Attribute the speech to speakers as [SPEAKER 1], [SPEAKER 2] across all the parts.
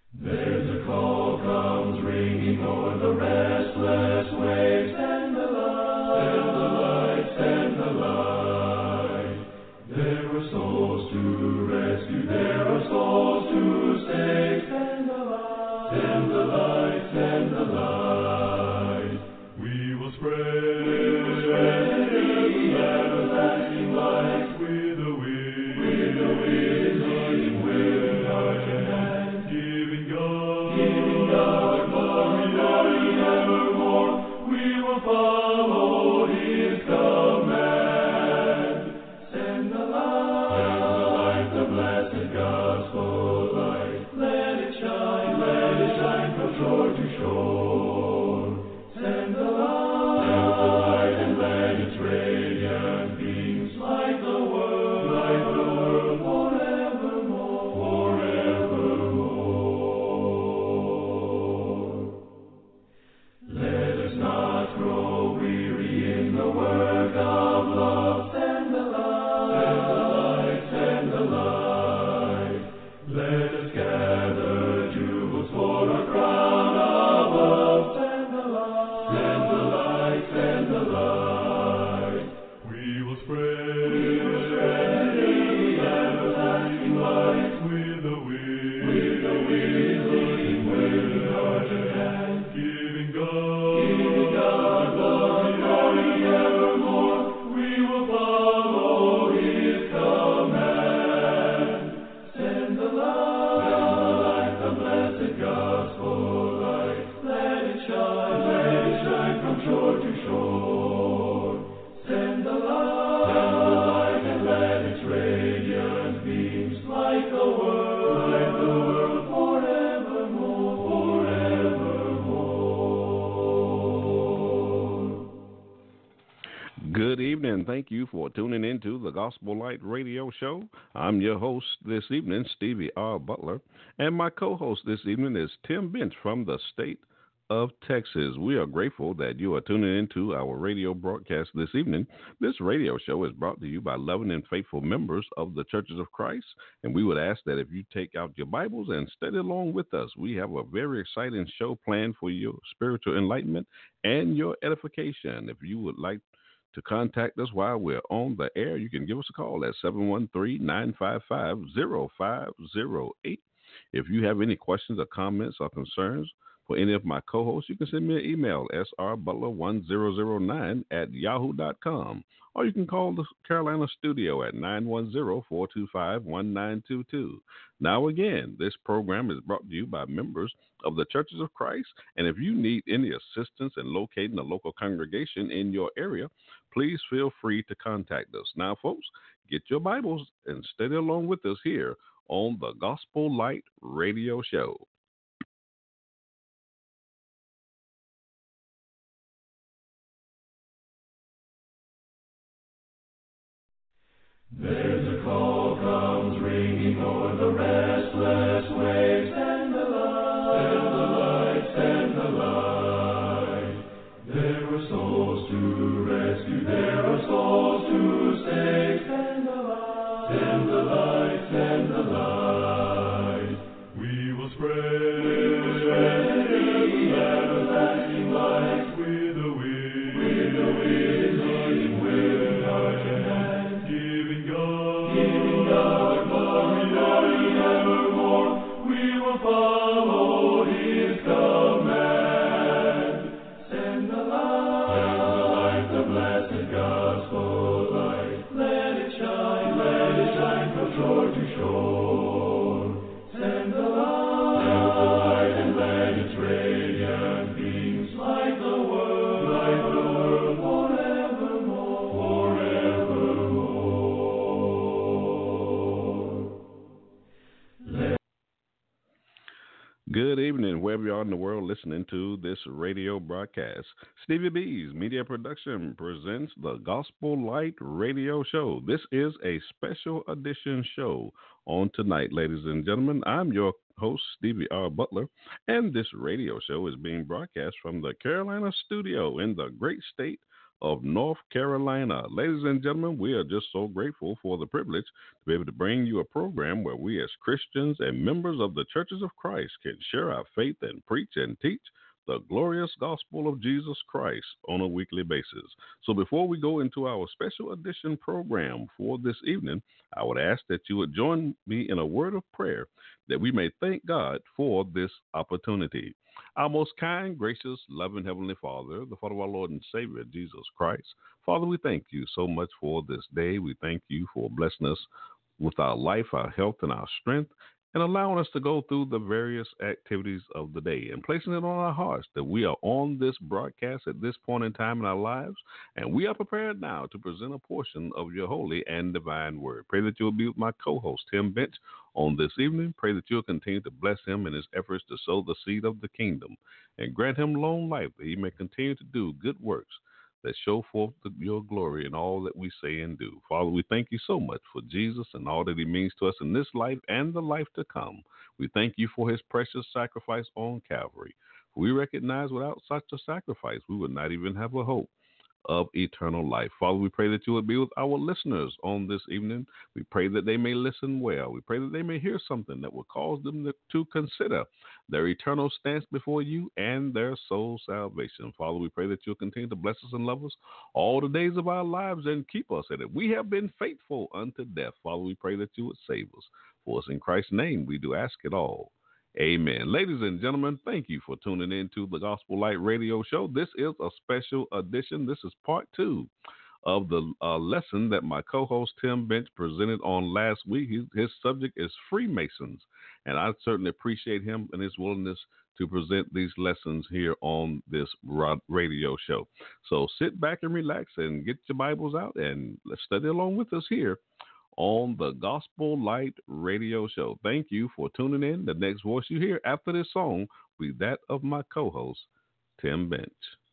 [SPEAKER 1] There's a call comes ringing o'er the restless waves. Send the light, send the light. There are souls to rescue, there are souls to save. Send the light, send the light, send the light. We will spread the everlasting light with the wind, leading with heart and hand, giving God glory evermore. We will follow His command. Send the blessed gospel light. Let it shine from shore to shore. Send the light, and let its radiant beams light the world forevermore, forevermore. Let us not grow weary in the work of love. Send the light, send the light. Let us gather jewels for our crown above. Send the light, send the light. We will spread the everlasting light with the wind, leading with heart and hand, giving God glory evermore. We will follow His command. Send the light, the blessed gospel light. Let it shine from shore to shore. Send the light, and let its radiant beams light the world forevermore, forevermore.
[SPEAKER 2] Good evening. Thank you for tuning into the Gospel Light Radio Show. I'm your host this evening, Stevie R. Butler, and my co-host this evening is Tim Bench from the state of Texas. We are grateful that you are tuning into our radio broadcast this evening. This radio show is brought to you by loving and faithful members of the Churches of Christ, and we would ask that if you take out your Bibles and study along with us, we have a very exciting show planned for your spiritual enlightenment and your edification. If you would like to contact us while we're on the air, you can give us a call at 713-955-0508. If you have any questions or comments or concerns for any of my co-hosts, you can send me an email, srbutler1009@yahoo.com, or you can call the Carolina studio at 910-425-1922. Now again, this program is brought to you by members of the Churches of Christ, and if you need any assistance in locating a local congregation in your area, please feel free to contact us. Now, folks, get your Bibles and study along with us here on the Gospel Light Radio Show.
[SPEAKER 1] There's a call comes ringing o'er the restless waves. Send the light, send the light. There are souls to rescue, there are souls to save. Send the light, send the light. We will spread the everlasting light with the wind, leading with heart and hand, giving God glory evermore. We will follow His command. Send the light, the blessed gospel light. Let it shine from shore to shore. Send the light, and let its radiant beams light the world forevermore, forevermore.
[SPEAKER 2] Good evening, wherever you are in the world listening to this radio broadcast. Stevie B's Media Production presents the Gospel Light Radio Show. This is a special edition show on tonight, ladies and gentlemen. I'm your host, Stevie R. Butler, and this radio show is being broadcast from the Carolina studio in the great state of North Carolina. Ladies and gentlemen, we are just so grateful for the privilege to be able to bring you a program where we as Christians and members of the Churches of Christ can share our faith and preach and teach the glorious gospel of Jesus Christ on a weekly basis. So before we go into our special edition program for this evening, I would ask that you would join me in a word of prayer that we may thank God for this opportunity. Our most kind, gracious, loving Heavenly Father, the Father of our Lord and Savior, Jesus Christ. Father, we thank you so much for this day. We thank you for blessing us with our life, our health, and our strength, and allowing us to go through the various activities of the day and placing it on our hearts that we are on this broadcast at this point in time in our lives, and we are prepared now to present a portion of your holy and divine word. Pray that you will be with my co-host, Tim Bench, on this evening. Pray that you'll continue to bless him in his efforts to sow the seed of the kingdom and grant him long life that he may continue to do good works that show forth your glory in all that we say and do. Father, we thank you so much for Jesus and all that he means to us in this life and the life to come. We thank you for his precious sacrifice on Calvary. We recognize without such a sacrifice, we would not even have a hope of eternal life. Father, we pray that you would be with our listeners on this evening. We pray that they may listen well. We pray that they may hear something that will cause them to consider their eternal stance before you and their soul salvation. Father, we pray that you'll continue to bless us and love us all the days of our lives and keep us in it. We have been faithful unto death. Father, we pray that you would save us. For us in Christ's name, we do ask it all. Amen. Ladies and gentlemen, thank you for tuning in to the Gospel Light Radio Show. This is a special edition. This is part 2 of the lesson that my co-host Tim Bench presented on last week. His subject is Freemasons, and I certainly appreciate him and his willingness to present these lessons here on this radio show. So sit back and relax and get your Bibles out and let's study along with us here on the Gospel Light Radio Show. Thank you for tuning in. The next voice you hear after this song will be that of my co-host, Tim Bench.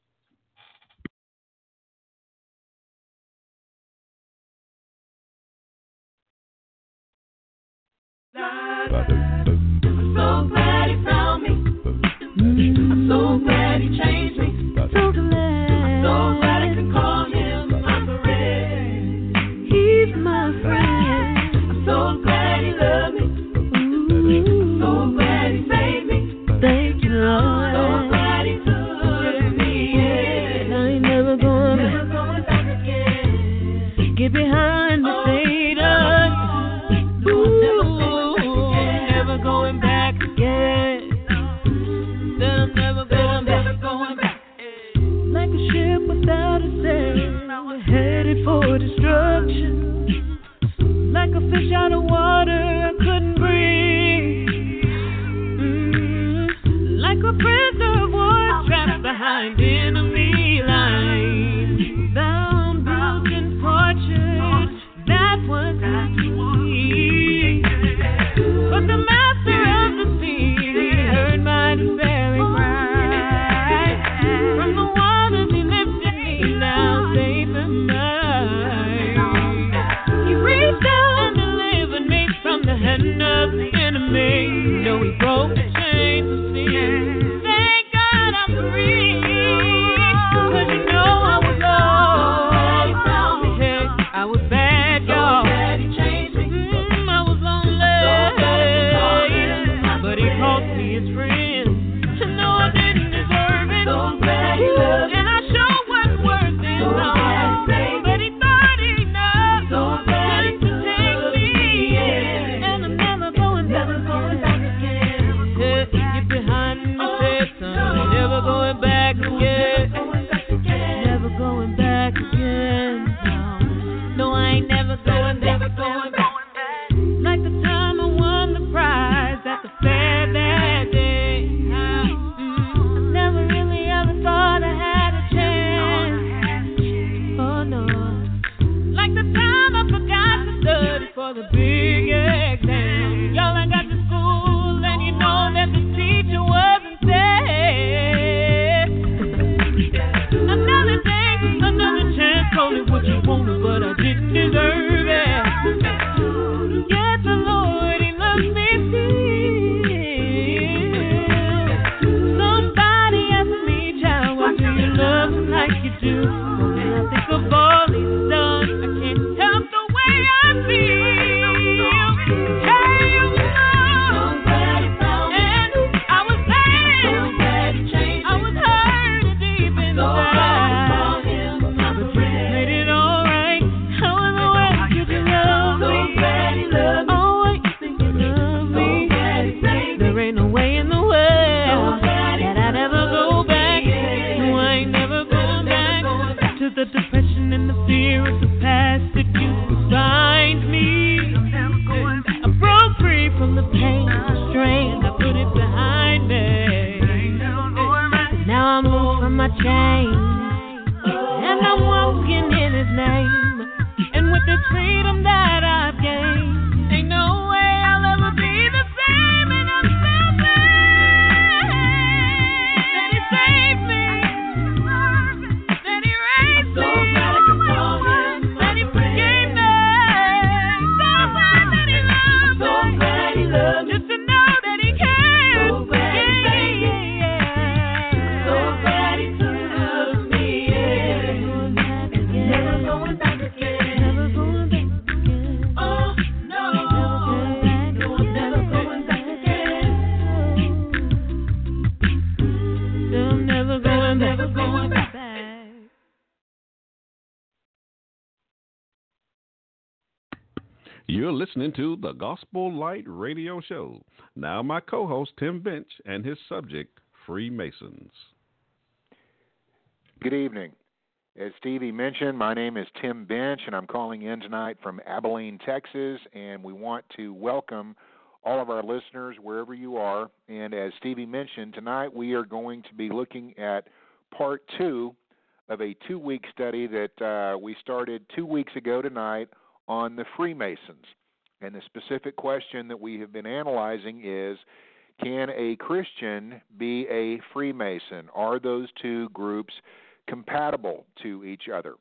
[SPEAKER 1] I'm so glad he found me. I'm so glad he changed me. So glad. I'm so glad I can call him my friend. He's my friend. I'm so glad he loved me. I'm so glad he saved me. Thank you, Lord. So glad he took me in. I ain't never going back again. Get behind the Satan. Never going back again. Said I'm never going back. Like a ship without a sail, headed for destruction. Like a fish out of water, I couldn't breathe. Like a prisoner of war trapped behind enemy lines. Bound, broken, tortured, that was me. But the master of the sea, he heard my despairing cry. From the waters he lifted me, now safe and mine. He reached out and delivered me from the hand of the enemy. No, he broke the chains of sin. Thank God I'm free. 'Cause you know I was lost. Hey, I was bad, y'all. I was lonely. But he called me his friend. No, I didn't deserve it. And I sure wasn't worth it. No. But he thought enough just to take me in. And I'm never going back again. Yeah, get behind me, Satan. Never going back again. Never going back again. No, I ain't never going back. Like the time I won the prize at the fair that day.
[SPEAKER 3] ain't no way in the world that I'd ever go back. No, I ain't never going back to the depression and the fear of the past that used to bind me. I broke free from the pain and the strain. I put it behind me. Now I'm loose from my chains, and I'm walking in His name. And with this freedom that I've gained, ain't no way I'll ever be the same. And I'm so glad that He saved me, that He raised me, that He forgave me. So glad that He loved me, just to know that He cares. So glad He took me in, and never going back again. Never going back again. Oh no, I'm never going back again. I'm never going back.
[SPEAKER 2] You're listening to the Gospel Light Radio Show. Now my co-host, Tim Bench, and his subject, Freemasons.
[SPEAKER 4] Good evening. As Stevie mentioned, my name is Tim Bench, and I'm calling in tonight from Abilene, Texas, and we want to welcome all of our listeners wherever you are. And as Stevie mentioned, tonight we are going to be looking at part 2 of a 2-week study that we started 2 weeks ago tonight on the Freemasons. And the specific question that we have been analyzing is, can a Christian be a Freemason? Are those two groups compatible to each other?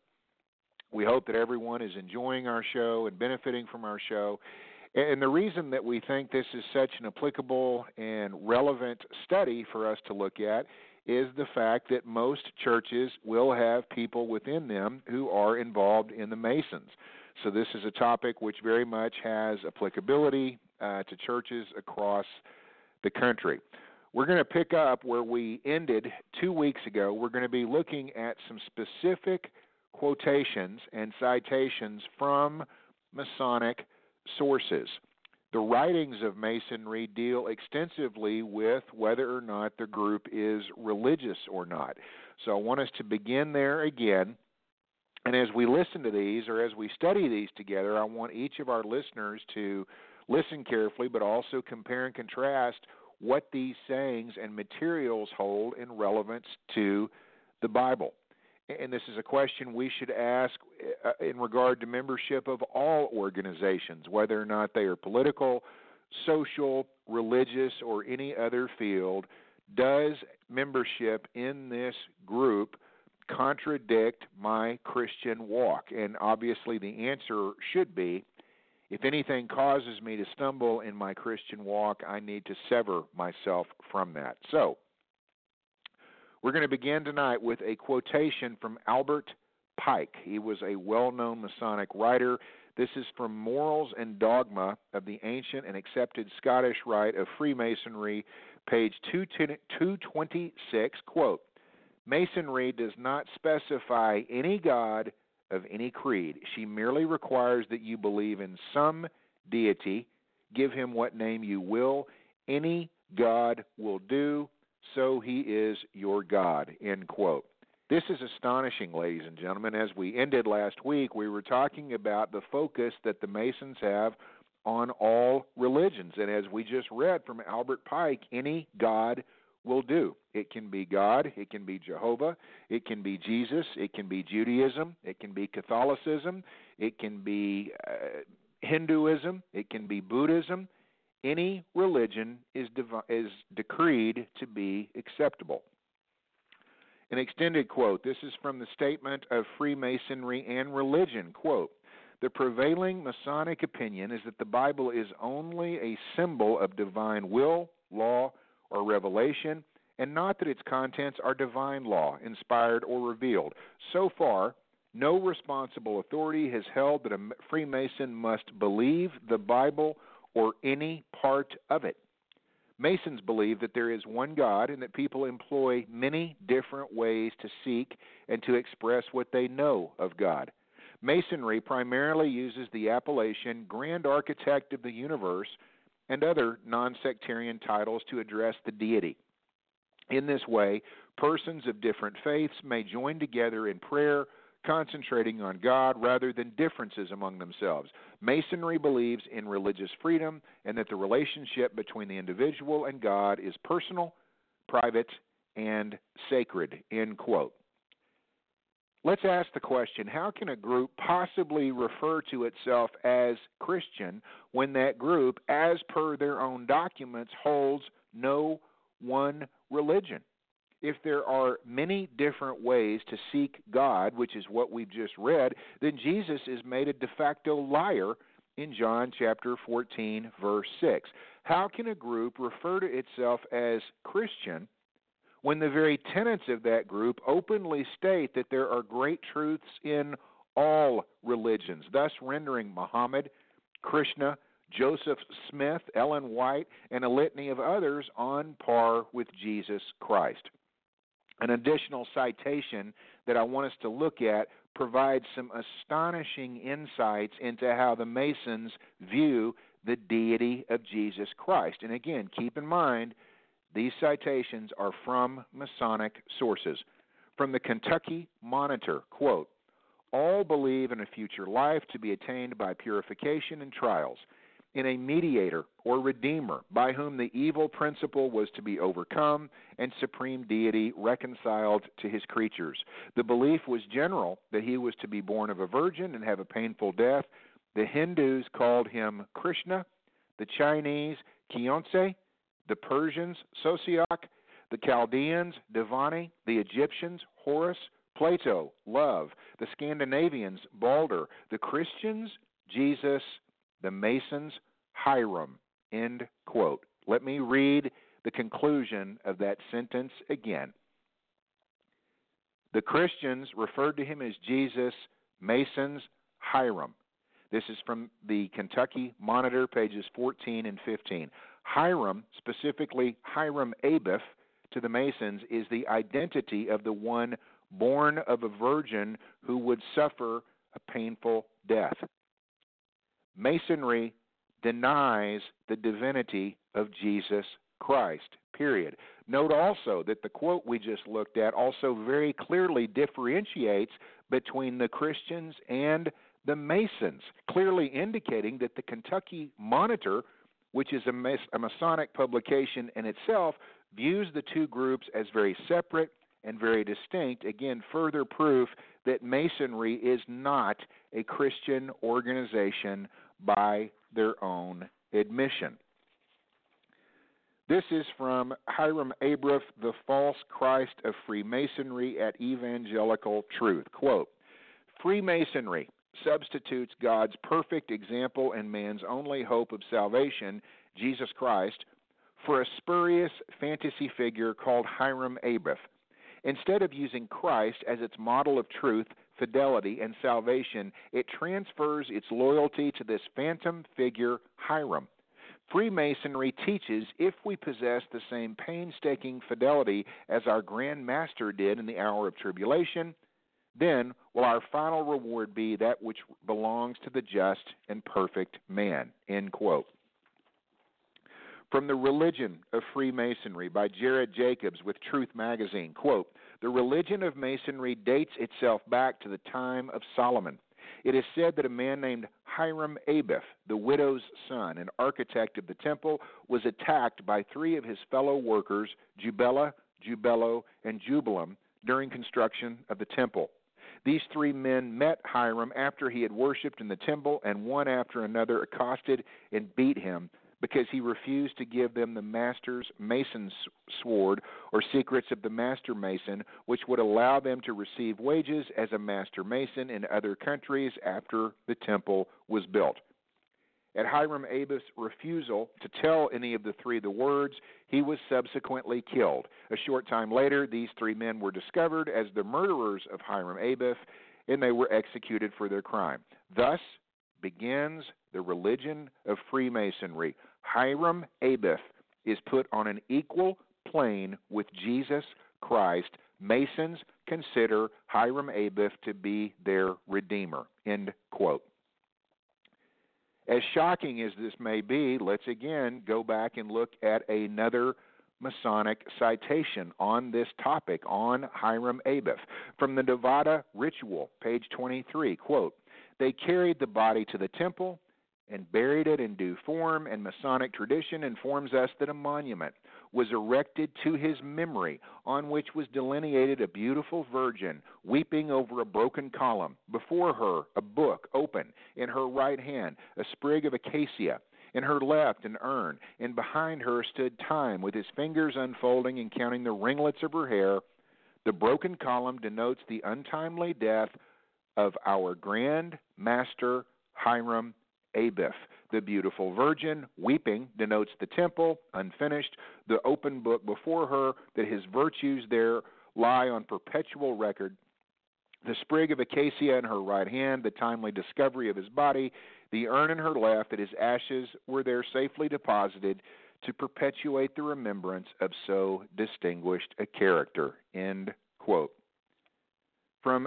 [SPEAKER 4] We hope that everyone is enjoying our show and benefiting from our show. And the reason that we think this is such an applicable and relevant study for us to look at is the fact that most churches will have people within them who are involved in the Masons. So this is a topic which very much has applicability to churches across the country. We're going to pick up where we ended 2 weeks ago. We're going to be looking at some specific quotations and citations from Masonic sources. The writings of Masonry deal extensively with whether or not the group is religious or not. So I want us to begin there again. And as we listen to these, or as we study these together, I want each of our listeners to listen carefully, but also compare and contrast what these sayings and materials hold in relevance to the Bible. And this is a question we should ask in regard to membership of all organizations, whether or not they are political, social, religious, or any other field. Does membership in this group contradict my Christian walk? And obviously the answer should be, if anything causes me to stumble in my Christian walk, I need to sever myself from that. So, we're going to begin tonight with a quotation from Albert Pike. He was a well-known Masonic writer. This is from Morals and Dogma of the Ancient and Accepted Scottish Rite of Freemasonry, page 226, quote, "Masonry does not specify any god of any creed. She merely requires that you believe in some deity. Give him what name you will. Any god will do, so he is your God," end quote. This is astonishing, ladies and gentlemen. As we ended last week, we were talking about the focus that the Masons have on all religions. And as we just read from Albert Pike, any god will do. It can be God, it can be Jehovah, it can be Jesus, it can be Judaism, it can be Catholicism, it can be Hinduism, it can be Buddhism. Any religion is decreed to be acceptable. An extended quote. This is from the Statement of Freemasonry and Religion. Quote, "The prevailing Masonic opinion is that the Bible is only a symbol of divine will, law, or revelation, and not that its contents are divine law, inspired or revealed. So far, no responsible authority has held that a Freemason must believe the Bible or any part of it. Masons believe that there is one God and that people employ many different ways to seek and to express what they know of God. Masonry primarily uses the appellation Grand Architect of the Universe and other non-sectarian titles to address the deity. In this way, persons of different faiths may join together in prayer, concentrating on God rather than differences among themselves. Masonry believes in religious freedom and that the relationship between the individual and God is personal, private, and sacred, end quote. Let's ask the question, how can a group possibly refer to itself as Christian when that group, as per their own documents, holds no one religion? If there are many different ways to seek God, which is what we've just read, then Jesus is made a de facto liar in John chapter 14, verse 6. How can a group refer to itself as Christian when the very tenets of that group openly state that there are great truths in all religions, thus rendering Muhammad, Krishna, Joseph Smith, Ellen White, and a litany of others on par with Jesus Christ? An additional citation that I want us to look at provides some astonishing insights into how the Masons view the deity of Jesus Christ. And again, keep in mind, these citations are from Masonic sources. From the Kentucky Monitor, quote, "All believe in a future life to be attained by purification and trials, in a mediator or redeemer by whom the evil principle was to be overcome and supreme deity reconciled to his creatures. The belief was general that he was to be born of a virgin and have a painful death. The Hindus called him Krishna, the Chinese Khyentse, the Persians Sosiok, the Chaldeans Devani, the Egyptians Horus, Plato, Love, the Scandinavians Balder, the Christians Jesus, the Masons Hiram," end quote. Let me read the conclusion of that sentence again. The Christians referred to him as Jesus, Masons Hiram. This is from the Kentucky Monitor, pages 14 and 15. Hiram, specifically Hiram Abiff, to the Masons, is the identity of the one born of a virgin who would suffer a painful death. Masonry denies the divinity of Jesus Christ, period. Note also that the quote we just looked at also very clearly differentiates between the Christians and the Masons, clearly indicating that the Kentucky Monitor, which is a Masonic publication in itself, views the two groups as very separate and very distinct. Again, further proof that Masonry is not a Christian organization by their own admission. This is from Hiram Abiff, The False Christ of Freemasonry at Evangelical Truth. Quote, "Freemasonry substitutes God's perfect example and man's only hope of salvation, Jesus Christ, for a spurious fantasy figure called Hiram Abiff. Instead of using Christ as its model of truth, fidelity, and salvation, it transfers its loyalty to this phantom figure, Hiram. Freemasonry teaches if we possess the same painstaking fidelity as our Grand Master did in the hour of tribulation, then will our final reward be that which belongs to the just and perfect man," end quote. From The Religion of Freemasonry by Jared Jacobs with Truth Magazine, quote, "The religion of Masonry dates itself back to the time of Solomon. It is said that a man named Hiram Abiff, the widow's son and architect of the temple, was attacked by three of his fellow workers, Jubela, Jubelo, and Jubilam, during construction of the temple. These three men met Hiram after he had worshipped in the temple, and one after another accosted and beat him because he refused to give them the master's mason's sword or secrets of the master mason, which would allow them to receive wages as a master mason in other countries after the temple was built. At Hiram Abiff's refusal to tell any of the three the words, he was subsequently killed. A short time later, these three men were discovered as the murderers of Hiram Abiff, and they were executed for their crime. Thus begins the religion of Freemasonry. Hiram Abiff is put on an equal plane with Jesus Christ. Masons consider Hiram Abiff to be their redeemer," end quote. As shocking as this may be, let's again go back and look at another Masonic citation on this topic, on Hiram Abiff. From the Nevada Ritual, page 23, quote, "They carried the body to the temple and buried it in due form, and Masonic tradition informs us that a monument was erected to his memory, on which was delineated a beautiful virgin weeping over a broken column. Before her, a book open, in her right hand, a sprig of acacia, in her left, an urn, and behind her stood Time, with his fingers unfolding and counting the ringlets of her hair. The broken column denotes the untimely death of our Grand Master Hiram Abiff. The beautiful virgin, weeping, denotes the temple, unfinished, the open book before her, that his virtues there lie on perpetual record. The sprig of acacia in her right hand, the timely discovery of his body, the urn in her left, that his ashes were there safely deposited to perpetuate the remembrance of so distinguished a character." End quote. From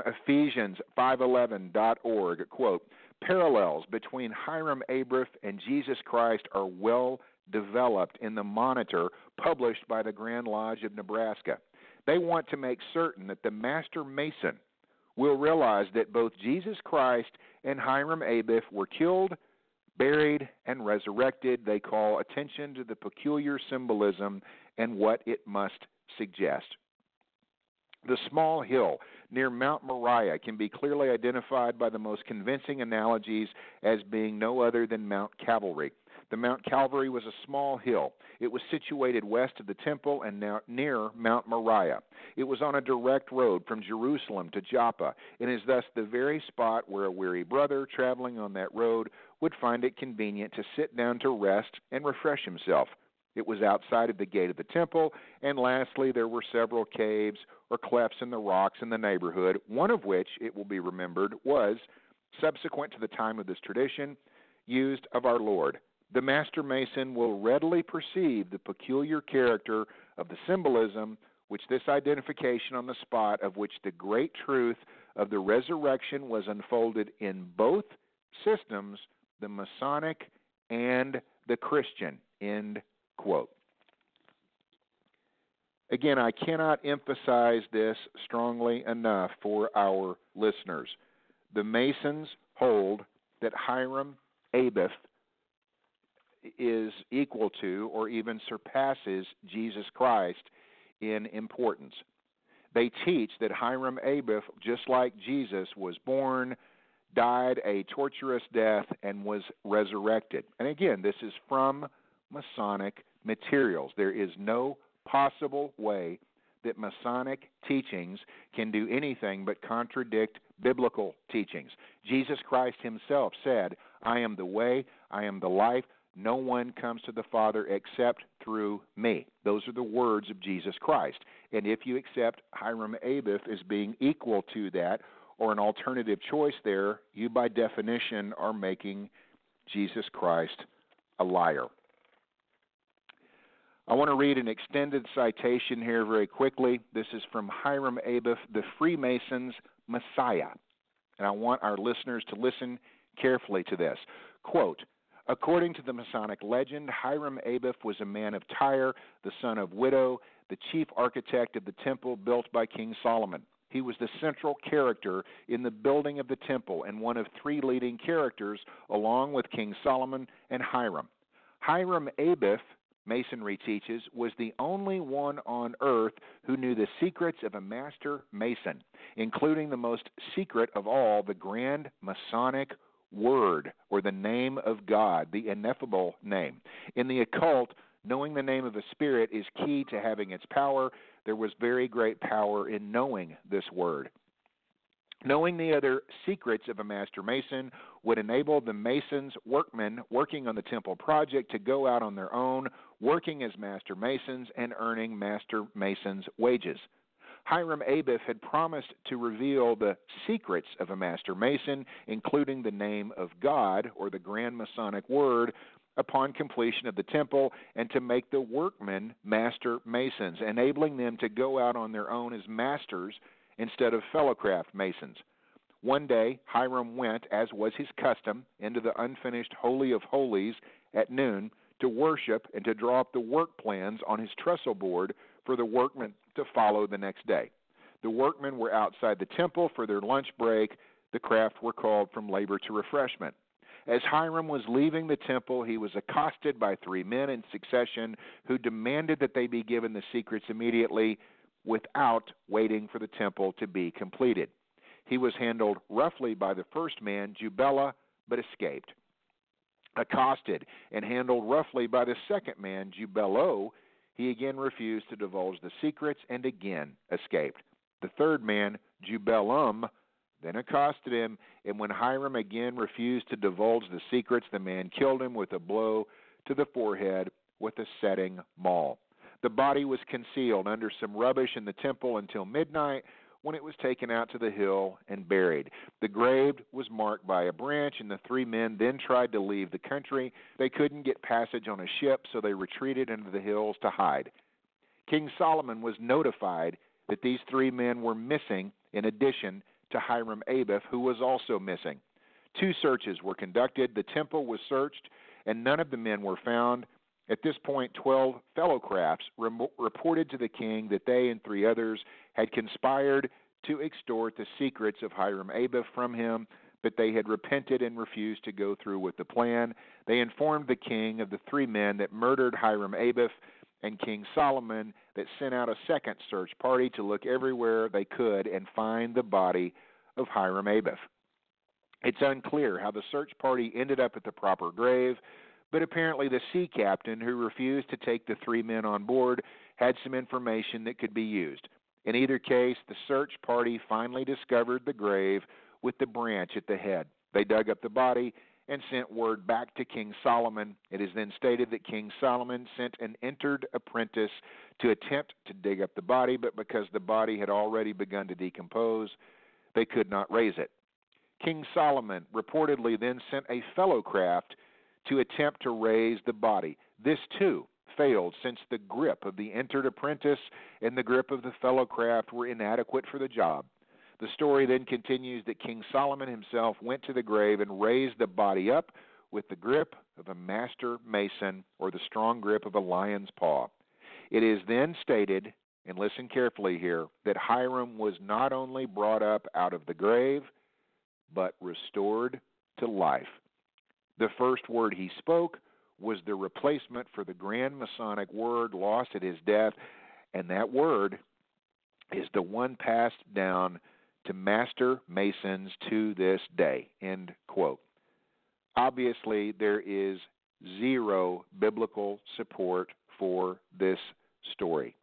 [SPEAKER 4] Ephesians511.org, quote, "Parallels between Hiram Abiff and Jesus Christ are well developed in the Monitor published by the Grand Lodge of Nebraska. They want to make certain that the Master Mason will realize that both Jesus Christ and Hiram Abiff were killed, buried, and resurrected. They call attention to the peculiar symbolism and what it must suggest. The small hill near Mount Moriah can be clearly identified by the most convincing analogies as being no other than Mount Calvary. The Mount Calvary was a small hill. It was situated west of the temple and now near Mount Moriah. It was on a direct road from Jerusalem to Joppa, and is thus the very spot where a weary brother traveling on that road would find it convenient to sit down to rest and refresh himself. It was outside of the gate of the temple, and lastly, there were several caves or clefts in the rocks in the neighborhood, one of which, it will be remembered, was, subsequent to the time of this tradition, used of our Lord. The Master Mason will readily perceive the peculiar character of the symbolism which this identification on the spot of which the great truth of the resurrection was unfolded in both systems, the Masonic and the Christian." End quote. Again, I cannot emphasize this strongly enough for our listeners. The Masons hold that Hiram Abiff is equal to or even surpasses Jesus Christ in importance. They teach that Hiram Abiff, just like Jesus, was born, died a torturous death, and was resurrected. And again, this is from Masonic materials. There is no possible way that Masonic teachings can do anything but contradict biblical teachings. Jesus Christ himself said, "I am the way, I am the life. No one comes to the Father except through me." Those are the words of Jesus Christ. And if you accept Hiram Abiff as being equal to that or an alternative choice there, you by definition are making Jesus Christ a liar. I want to read an extended citation here very quickly. This is from Hiram Abiff, The Freemasons' Messiah. And I want our listeners to listen carefully to this. Quote, "According to the Masonic legend, Hiram Abiff was a man of Tyre, the son of Widow, the chief architect of the temple built by King Solomon. He was the central character in the building of the temple and one of three leading characters along with King Solomon and Hiram. Hiram Abiff, Masonry teaches, was the only one on earth who knew the secrets of a master mason, including the most secret of all, the grand Masonic word, or the name of God, the ineffable name. In the occult, knowing the name of a spirit is key to having its power. There was very great power in knowing this word. Knowing the other secrets of a master mason would enable the masons, workmen working on the temple project to go out on their own, working as master masons and earning master masons' wages. Hiram Abiff had promised to reveal the secrets of a master mason, including the name of God, or the grand Masonic word, upon completion of the temple, and to make the workmen master masons, enabling them to go out on their own as masters instead of fellowcraft masons. One day, Hiram went, as was his custom, into the unfinished Holy of Holies at noon to worship and to draw up the work plans on his trestle board for the workmen to follow the next day. The workmen were outside the temple for their lunch break. The craft were called from labor to refreshment. As Hiram was leaving the temple, he was accosted by 3 men in succession who demanded that they be given the secrets immediately without waiting for the temple to be completed. He was handled roughly by the first man, Jubela, but escaped. Accosted and handled roughly by the second man, Jubelo, he again refused to divulge the secrets and again escaped. The third man, Jubelum, then accosted him, and when Hiram again refused to divulge the secrets, the man killed him with a blow to the forehead with a setting maul. The body was concealed under some rubbish in the temple until midnight, when it was taken out to the hill and buried. The grave was marked by a branch, and the 3 men then tried to leave the country. They couldn't get passage on a ship, so they retreated into the hills to hide. King Solomon was notified that these 3 men were missing, in addition to Hiram Abeth, who was also missing. 2 searches were conducted. The temple was searched, and none of the men were found. At this point, 12 fellow crafts reported to the king that they and 3 others had conspired to extort the secrets of Hiram Abeth from him, but they had repented and refused to go through with the plan. They informed the king of the 3 men that murdered Hiram Abeth, and King Solomon that sent out a second search party to look everywhere they could and find the body of Hiram Abeth. It's unclear how the search party ended up at the proper grave, but apparently the sea captain who refused to take the 3 men on board had some information that could be used. In either case, the search party finally discovered the grave with the branch at the head. They dug up the body and sent word back to King Solomon. It is then stated that King Solomon sent an entered apprentice to attempt to dig up the body, but because the body had already begun to decompose, they could not raise it. King Solomon reportedly then sent a fellow craft to attempt to raise the body. This, too, failed, since the grip of the entered apprentice and the grip of the fellow craft were inadequate for the job. The story then continues that King Solomon himself went to the grave and raised the body up with the grip of a master mason, or the strong grip of a lion's paw. It is then stated, and listen carefully here, that Hiram was not only brought up out of the grave, but restored to life. The first word he spoke was the replacement for the grand Masonic word lost at his death, and that word is the one passed down to master masons to this day, end quote. Obviously, there is zero biblical support for this story.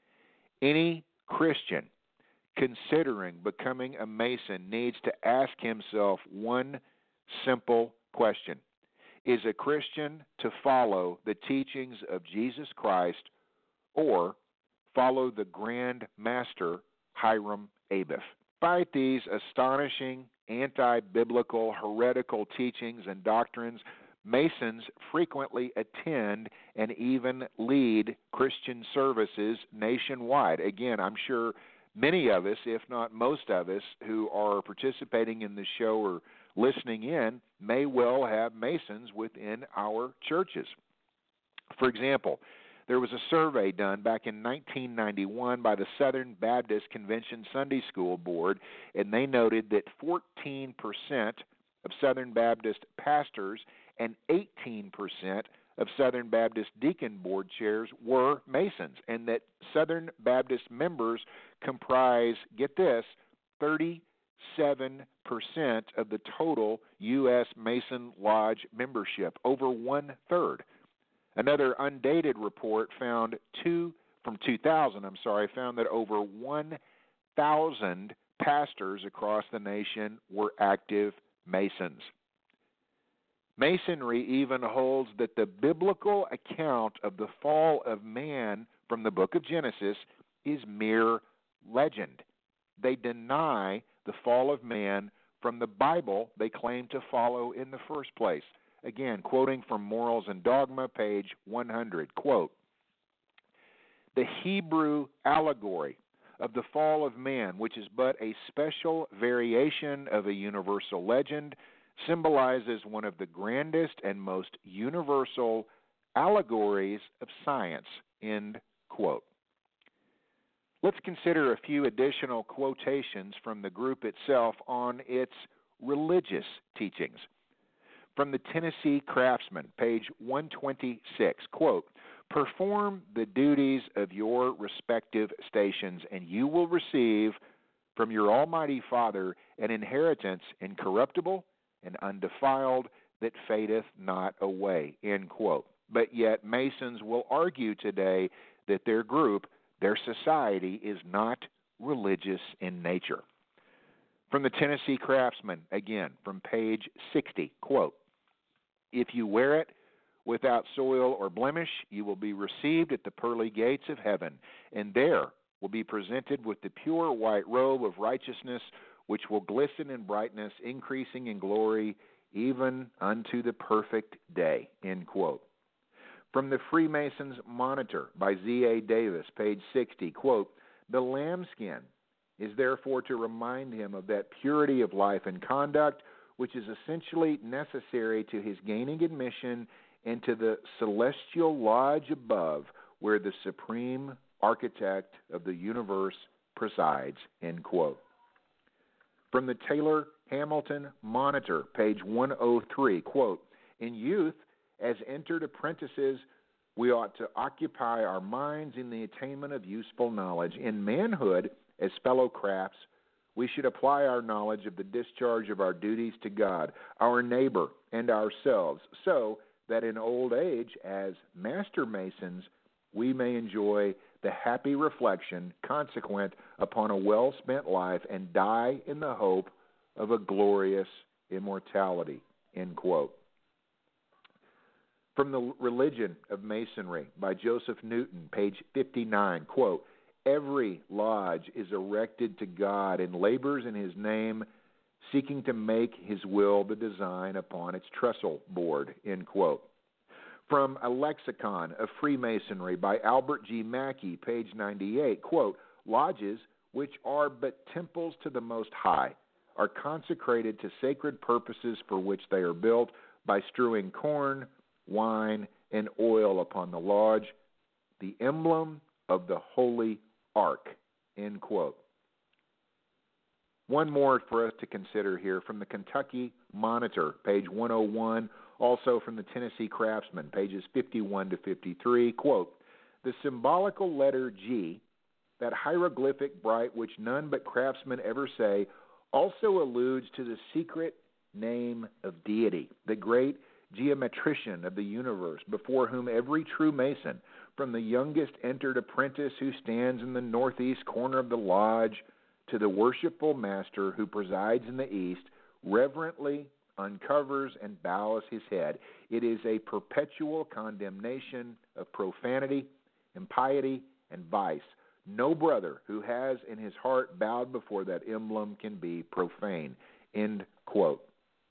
[SPEAKER 4] Any Christian considering becoming a Mason needs to ask himself one simple question. Is a Christian to follow the teachings of Jesus Christ or follow the Grand Master Hiram Abeth? Despite these astonishing anti-biblical heretical teachings and doctrines, Masons frequently attend and even lead Christian services nationwide. Again, I'm sure many of us, if not most of us, who are participating in the show or listening in may well have Masons within our churches. For example, there was a survey done back in 1991 by the Southern Baptist Convention Sunday School Board, and they noted that 14% of Southern Baptist pastors and 18% of Southern Baptist Deacon Board chairs were Masons, and that Southern Baptist members comprise, get this, 37% of the total U.S. Mason Lodge membership, over 1/3. Another undated report found from 2000, found that over 1,000 pastors across the nation were active Masons. Masonry even holds that the biblical account of the fall of man from the book of Genesis is mere legend. They deny the fall of man from the Bible they claim to follow in the first place. Again, quoting from Morals and Dogma, page 100, quote, "The Hebrew allegory of the fall of man, which is but a special variation of a universal legend, symbolizes one of the grandest and most universal allegories of science, end quote. Let's consider a few additional quotations from the group itself on its religious teachings. From the Tennessee Craftsman, page 126, quote, "Perform the duties of your respective stations, and you will receive from your Almighty Father an inheritance incorruptible and undefiled that fadeth not away," end quote. But yet Masons will argue today that their group, their society, is not religious in nature. From the Tennessee Craftsman, again, from page 60, quote, "If you wear it without soil or blemish, you will be received at the pearly gates of heaven, and there will be presented with the pure white robe of righteousness, which will glisten in brightness, increasing in glory, even unto the perfect day," end quote. From the Freemason's Monitor by Z.A. Davis, page 60, quote, "The lambskin is therefore to remind him of that purity of life and conduct which is essentially necessary to his gaining admission into the celestial lodge above, where the supreme architect of the universe presides," end quote. From the Taylor Hamilton Monitor, page 103, quote, "In youth, as entered apprentices, we ought to occupy our minds in the attainment of useful knowledge. In manhood, as fellow crafts, we should apply our knowledge of the discharge of our duties to God, our neighbor, and ourselves, so that in old age, as master masons, we may enjoy the happy reflection consequent upon a well-spent life and die in the hope of a glorious immortality," end quote. From the Religion of Masonry by Joseph Newton, page 59, quote, "Every lodge is erected to God and labors in his name, seeking to make his will the design upon its trestle board," end quote. From A Lexicon of Freemasonry by Albert G. Mackey, page 98, quote, "Lodges, which are but temples to the Most High, are consecrated to sacred purposes for which they are built by strewing corn, wine, and oil upon the lodge, the emblem of the Holy Ark," end quote. One more for us to consider here from the Kentucky Monitor, page 101, also from the Tennessee Craftsman, pages 51 to 53, quote, "The symbolical letter G, that hieroglyphic bright which none but craftsmen ever say, also alludes to the secret name of Deity, the great geometrician of the universe, before whom every true Mason, from the youngest entered apprentice who stands in the northeast corner of the lodge to the worshipful master who presides in the east, reverently uncovers and bows his head. It is a perpetual condemnation of profanity, impiety, and vice. No brother who has in his heart bowed before that emblem can be profane," end quote.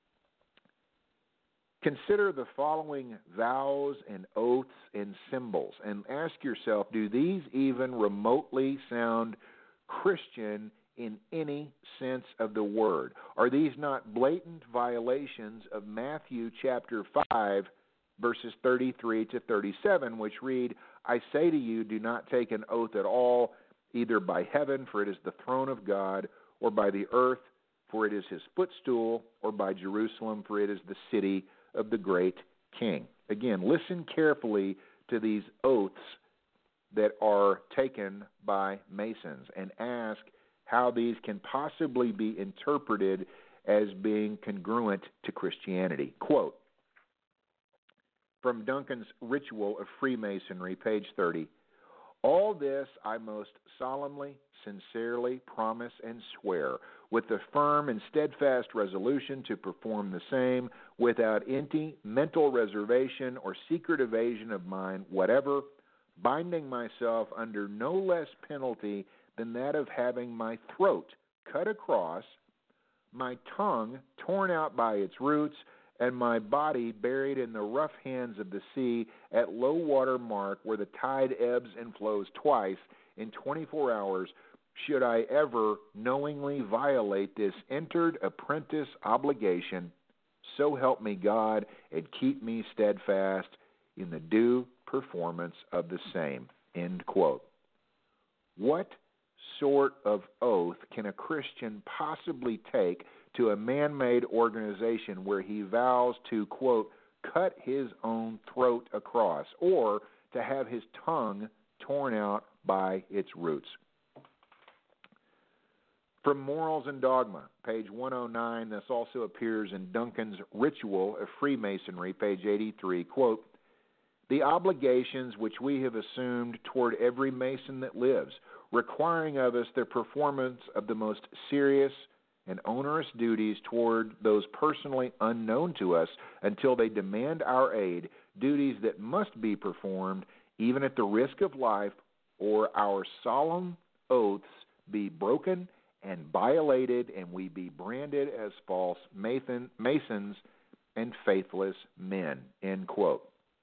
[SPEAKER 4] Consider the following vows and oaths and symbols and ask yourself, do these even remotely sound Christian in any sense of the word? Are these not blatant violations of Matthew chapter 5, verses 33 to 37, which read, "I say to you, do not take an oath at all, either by heaven, for it is the throne of God, or by the earth, for it is his footstool, or by Jerusalem, for it is the city of the great King." Again, listen carefully to these oaths that are taken by Masons and ask how these can possibly be interpreted as being congruent to Christianity. Quote, from Duncan's Ritual of Freemasonry, page 30, "All this I most solemnly, sincerely promise and swear, with the firm and steadfast resolution to perform the same, without any mental reservation or secret evasion of mine whatever, binding myself under no less penalty than that of having my throat cut across, my tongue torn out by its roots, and my body buried in the rough hands of the sea at low water mark, where the tide ebbs and flows twice in 24 hours, should I ever knowingly violate this entered apprentice obligation, so help me God, and keep me steadfast in the due performance of the same. End quote. What sort of oath can a Christian possibly take to a man-made organization where he vows to, quote, cut his own throat across, or to have his tongue torn out by its roots? From Morals and Dogma, page 109, this also appears in Duncan's Ritual of Freemasonry, page 83, quote, the obligations which we have assumed toward every Mason that lives, requiring of us the performance of the most serious and onerous duties toward those personally unknown to us until they demand our aid, duties that must be performed even at the risk of life, or our solemn oaths be broken and violated, and we be branded as false Masons and faithless men, end quote.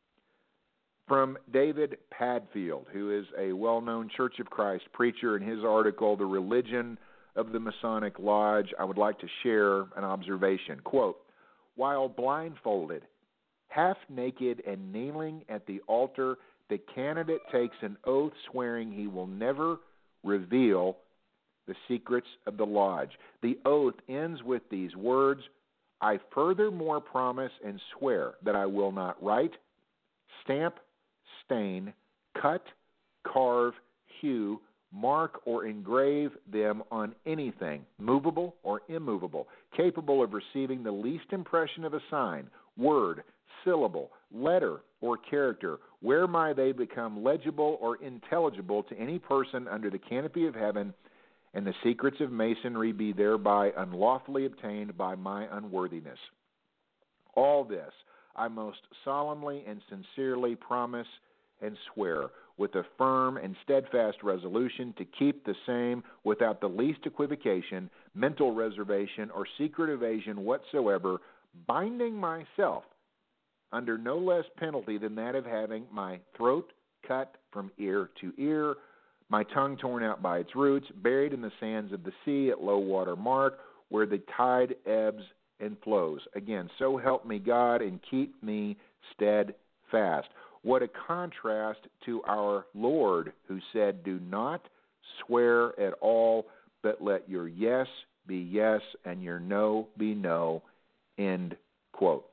[SPEAKER 4] From David Padfield, who is a well-known Church of Christ preacher, in his article, The Religion of the Masonic Lodge, I would like to share an observation. Quote, while blindfolded, half naked, and kneeling at the altar, the candidate takes an oath swearing he will never reveal the secrets of the lodge. The oath ends with these words, I furthermore promise and swear that I will not write, stamp, stain, cut, carve, hew, mark, or engrave them on anything, movable or immovable, capable of receiving the least impression of a sign, word, syllable, letter, or character, whereby they become legible or intelligible to any person under the canopy of heaven, and the secrets of Masonry be thereby unlawfully obtained by my unworthiness. All this I most solemnly and sincerely promise and swear, with a firm and steadfast resolution to keep the same without the least equivocation, mental reservation, or secret evasion whatsoever, binding myself under no less penalty than that of having my throat cut from ear to ear, my tongue torn out by its roots, buried in the sands of the sea at low water mark, where the tide ebbs and flows. Again, so help me God, and keep me steadfast. What a contrast to our Lord, who said, do not swear at all, but let your yes be yes and your no be no, end quote.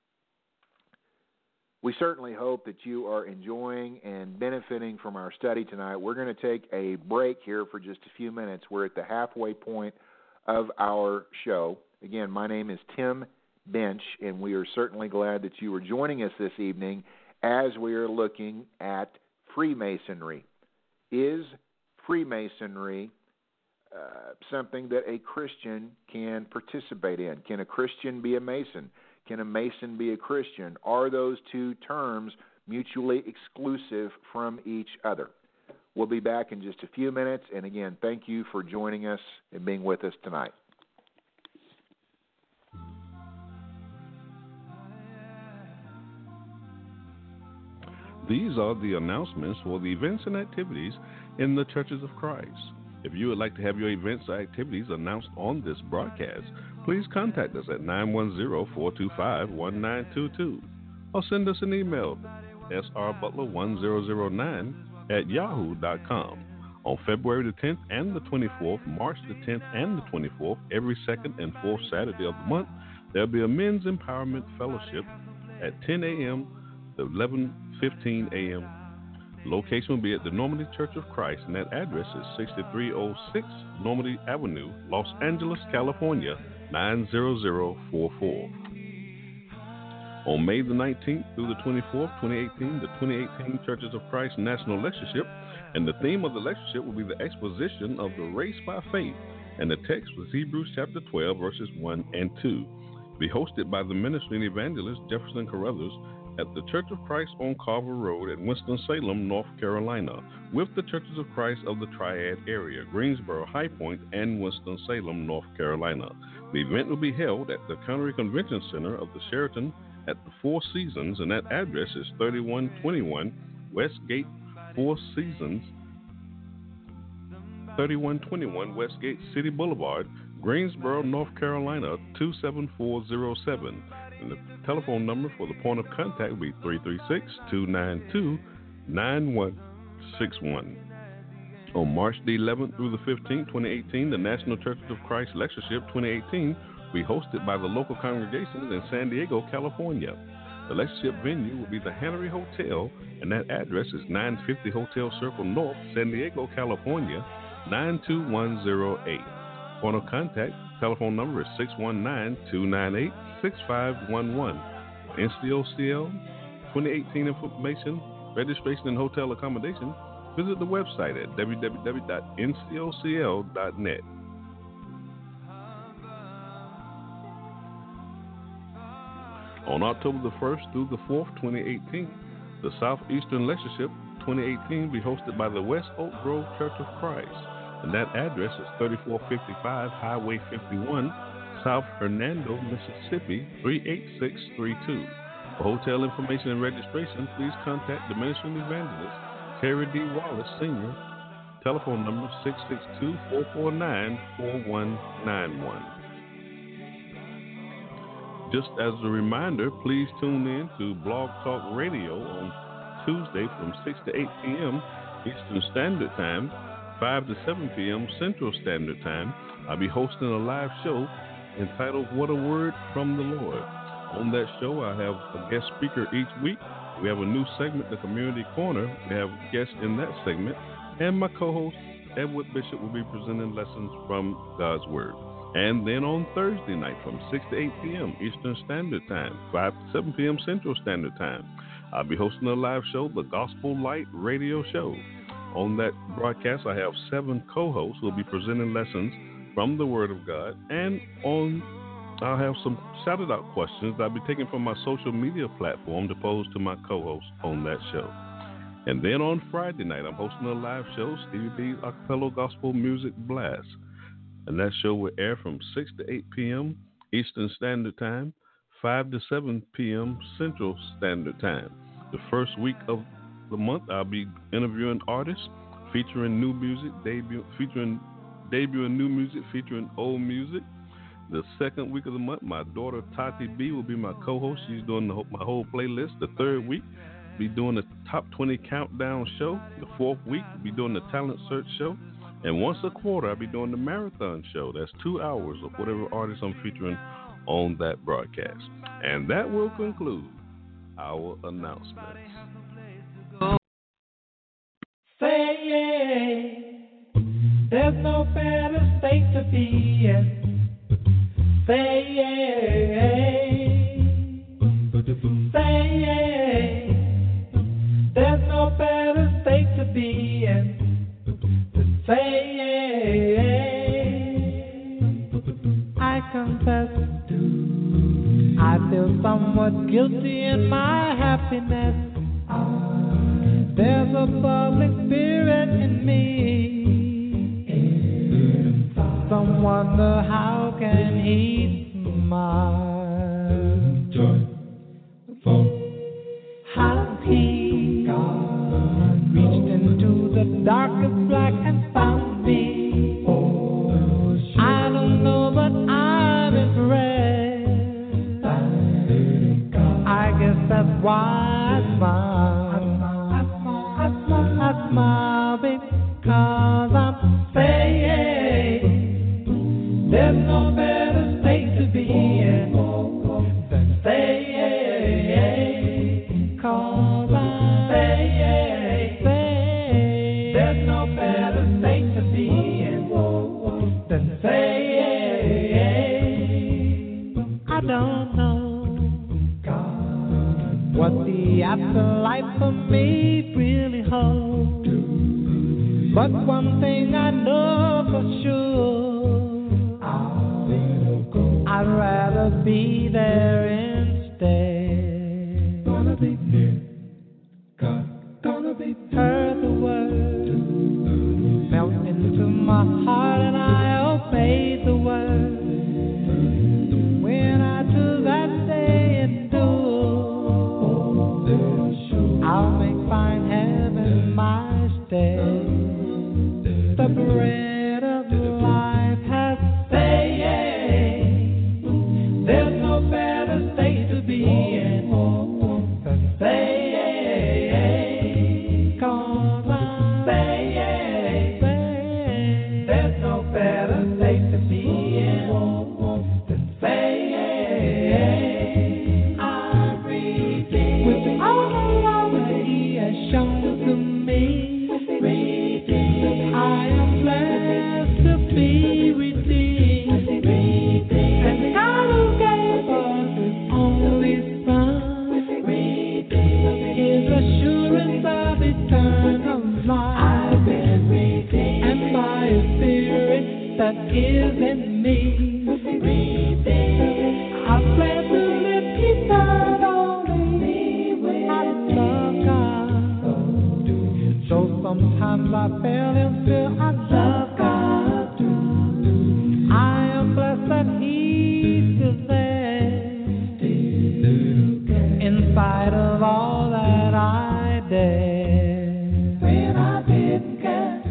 [SPEAKER 4] We certainly hope that you are enjoying and benefiting from our study tonight. We're going to take a break here for just a few minutes. We're at the halfway point of our show. Again, my name is Tim Bench, and we are certainly glad that you are joining us this evening as we are looking at Freemasonry. Is Freemasonry something that a Christian can participate in? Can a Christian be a Mason? Can a Mason be a Christian? Are those two terms mutually exclusive from each other? We'll be back in just a few minutes, and again, thank you for joining us and being with us tonight.
[SPEAKER 2] These are the announcements for the events and activities in the Churches of Christ. If you would like to have your events or activities announced on this broadcast, please contact us at 910-425-1922 or send us an email, srbutler1009@yahoo.com. On February the 10th and the 24th, March the 10th and the 24th, every second and fourth Saturday of the month, there will be a Men's Empowerment Fellowship at 10 a.m. to 11:15 a.m. Location will be at the Normandy Church of Christ, and that address is 6306 Normandy Avenue, Los Angeles, California, 90044. On May the 19th through the 24th, 2018, the 2018 Churches of Christ National Lectureship, and the theme of the lectureship will be the exposition of the race by faith, and the text was Hebrews chapter 12, verses 1 and 2. Be hosted by the ministry and evangelist Jefferson Carruthers at the Church of Christ on Carver Road in Winston-Salem, North Carolina, with the Churches of Christ of the Triad area, Greensboro, High Point, and Winston-Salem, North Carolina. The event will be held at the County Convention Center of the Sheraton at the Four Seasons, and that address is 3121 West Gate, Four Seasons, 3121 Westgate City Boulevard, Greensboro, North Carolina 27407. And the telephone number for the point of contact will be 336-292-9161. On March the 11th through the 15th, 2018, the National Churches of Christ Lectureship 2018 will be hosted by the local congregations in San Diego, California. The lectureship venue will be the Hannery Hotel, and that address is 950 Hotel Circle North, San Diego, California, 92108. Point of contact, telephone number is 619-298-6511. NCOCL 2018 information, registration, and hotel accommodation, visit the website at www.ncocl.net. On October the 1st through the 4th, 2018, the Southeastern Lectureship 2018 will be hosted by the West Oak Grove Church of Christ, and that address is 3455 Highway 51, South Hernando, Mississippi 38632. For hotel information and registration, please contact the Ministering Evangelist Terry D. Wallace Sr. Telephone number 662-449-4191. Just as a reminder, please tune in to Blog Talk Radio on Tuesday from 6 to 8 p.m. Eastern Standard Time, 5 to 7 p.m. Central Standard Time. I'll be hosting a live show entitled What a Word from the Lord. On that show, I have a guest speaker each week. We have a new segment, the Community Corner. We have guests in that segment. And my co-host, Edward Bishop, will be presenting lessons from God's Word. And then on Thursday night from 6 to 8 p.m. Eastern Standard Time, 5 to 7 p.m. Central Standard Time, I'll be hosting a live show, the Gospel Light Radio Show. On that broadcast, I have 7 co-hosts who will be presenting lessons from the Word of God. And I'll have some shout-out questions that I'll be taking from my social media platform to pose to my co-hosts on that show. And then on Friday night, I'm hosting a live show, Stevie B's Acapella Gospel Music Blast. And that show will air from 6 to 8 p.m. Eastern Standard Time, 5 to 7 p.m. Central Standard Time. The first week of the month, I'll be interviewing artists, featuring new music, debuting new music, featuring old music. The second week of the month, my daughter Tati B will be my co-host. She's doing my whole playlist. The third week, be doing the Top 20 Countdown Show. The fourth week, be doing the Talent Search Show. And once a quarter, I'll be doing the Marathon Show. That's 2 hours of whatever artist I'm featuring on that broadcast. And that will conclude our announcements.
[SPEAKER 5] Say yeah, there's no better state to be in. Say yeah, say yeah, there's no better state to be in. Say yeah, I confess, I feel somewhat guilty in my happiness. There's a bubbling spirit in me. Some wonder how can he smile? How he reached into the darkest black and found me. I don't know, but I'm impressed. I guess that's why I smile. I smile because I'm saying there's no better state to be in than saying, 'cause I'm saying there's no better state to be in than saying I don't know what the afterlife for me really holds, but one thing I know for sure, I'd rather be there instead. Gonna be there, gonna be heard the word melt into my heart, and I obey the word. When I do that day and do, I'll make fine heaven my stay. the bread of life has stayed. There's no better state to be in than staying. 'Cause I'm staying. There's no better state to be in than staying. I redeem with all the love that He has shown to me. I am blessed to be redeemed. And God who gave us His only Son, His assurance of eternal life, and by His Spirit that is in me, I plan to live eternally. I love God. So sometimes I fail and still I love God. I am blessed that He's still there, in spite of all that I did. When I didn't get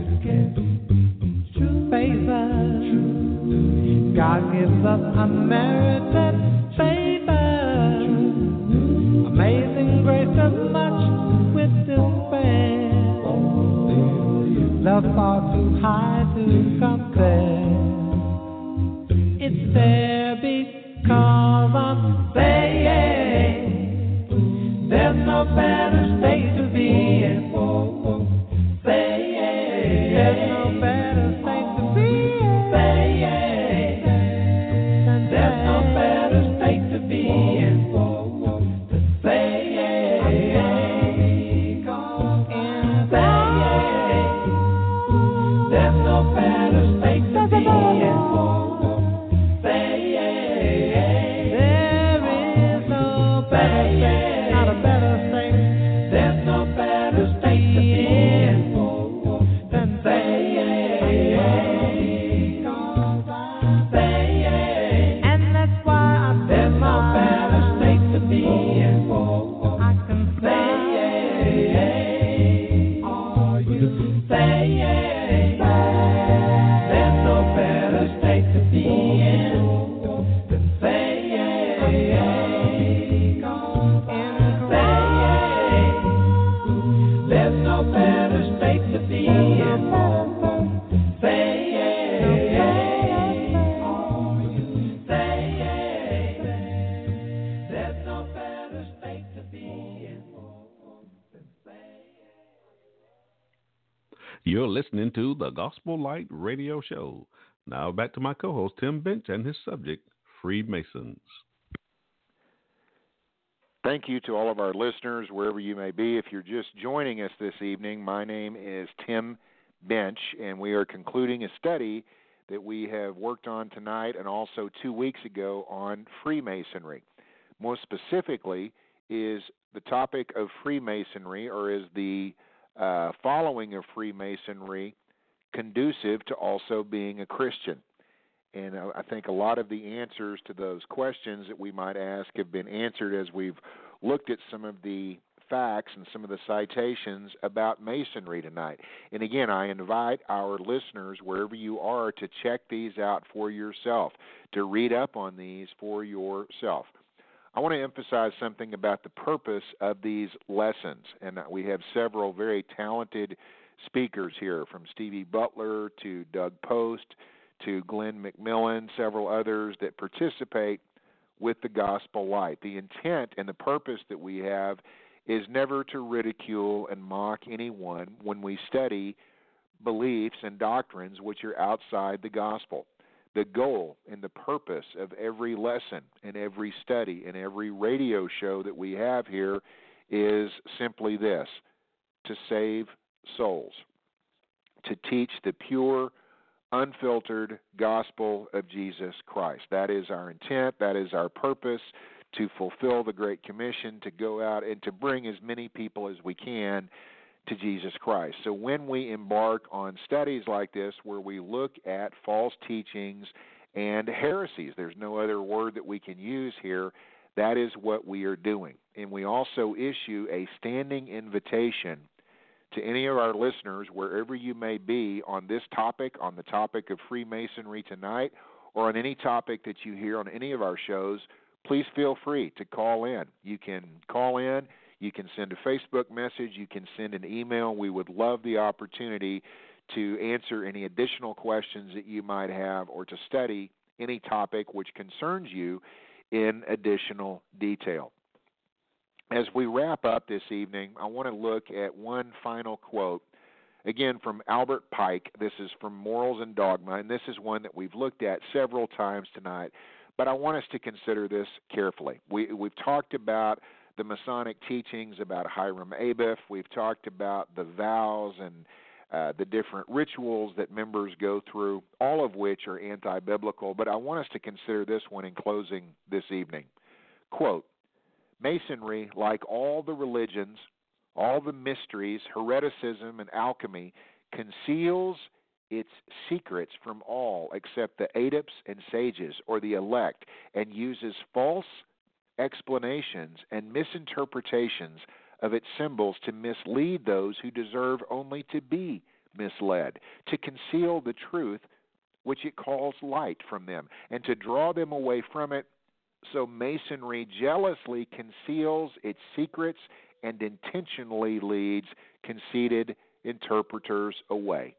[SPEAKER 5] favor, God gives us unmerited favor. Amazing grace does much with despair. Love far too high to compare. It's there because I'm staying. There's no better state to be in. Staying. There's no better state to be in. Staying. There's no better state to be in.
[SPEAKER 2] You're listening to the Gospel Light Radio Show. Now back to my co-host, Tim Bench, and his subject, Freemasons.
[SPEAKER 4] Thank you to all of our listeners, wherever you may be. If you're just joining us this evening, my name is Tim Bench, and we are concluding a study that we have worked on tonight and also 2 weeks ago on Freemasonry. More specifically, is the topic of Freemasonry, or is the following of Freemasonry conducive to also being a Christian? And I think a lot of the answers to those questions that we might ask have been answered as we've looked at some of the facts and some of the citations about Masonry tonight. And again, I invite our listeners, wherever you are, to check these out for yourself, to read up on these for yourself. I want to emphasize something about the purpose of these lessons, and we have several very talented speakers here, from Stevie Butler to Doug Post to Glenn McMillan, several others that participate with the Gospel Light. The intent and the purpose that we have is never to ridicule and mock anyone when we study beliefs and doctrines which are outside the gospel. The goal and the purpose of every lesson and every study and every radio show that we have here is simply this: to save souls, to teach the pure, unfiltered gospel of Jesus Christ. That is our intent. That is our purpose, to fulfill the Great Commission, to go out and to bring as many people as we can to Jesus Christ. So when we embark on studies like this, where we look at false teachings and heresies, there's no other word that we can use here, that is what we are doing. And we also issue a standing invitation to any of our listeners, wherever you may be, on this topic, on the topic of Freemasonry tonight, or on any topic that you hear on any of our shows, please feel free to call in. You can call in, you can send a Facebook message, you can send an email. We would love the opportunity to answer any additional questions that you might have or to study any topic which concerns you in additional detail. As we wrap up this evening, I want to look at one final quote, again from Albert Pike. This is from Morals and Dogma, and this is one that we've looked at several times tonight, but I want us to consider this carefully. We've talked about the Masonic teachings about Hiram Abiff. We've talked about the vows and the different rituals that members go through, all of which are anti-biblical, but I want us to consider this one in closing this evening. Quote, Masonry, like all the religions, all the mysteries, hereticism, and alchemy, conceals its secrets from all except the adepts and sages or the elect, and uses false explanations and misinterpretations of its symbols to mislead those who deserve only to be misled, to conceal the truth which it calls light from them, and to draw them away from it. So Masonry jealously conceals its secrets and intentionally leads conceited interpreters away.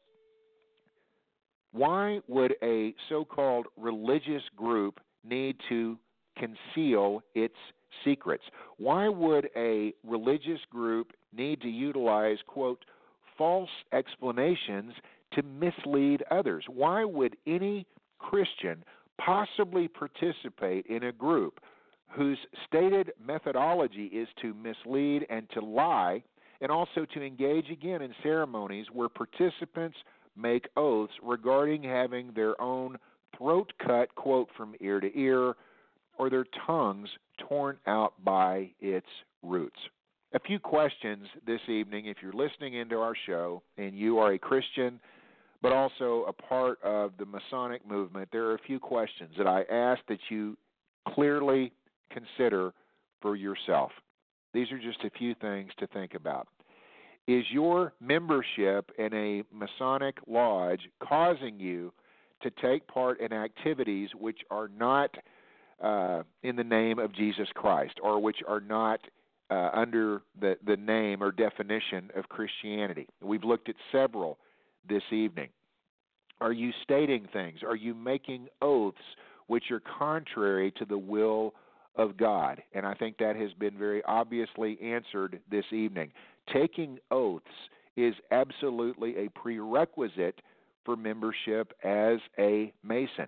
[SPEAKER 4] Why would a so-called religious group need to conceal its secrets? Why would a religious group need to utilize, quote, false explanations to mislead others? Why would any Christian possibly participate in a group whose stated methodology is to mislead and to lie, and also to engage again in ceremonies where participants make oaths regarding having their own throat cut, quote, from ear to ear, or their tongues torn out by its roots? A few questions this evening, if you're listening into our show and you are a Christian but also a part of the Masonic movement, there are a few questions that I ask that you clearly consider for yourself. These are just a few things to think about. Is your membership in a Masonic lodge causing you to take part in activities which are not in the name of Jesus Christ, or which are not under the name or definition of Christianity? We've looked at several this evening. Are you stating things? Are you making oaths which are contrary to the will of God? And I think that has been very obviously answered this evening. Taking oaths is absolutely a prerequisite for membership as a Mason.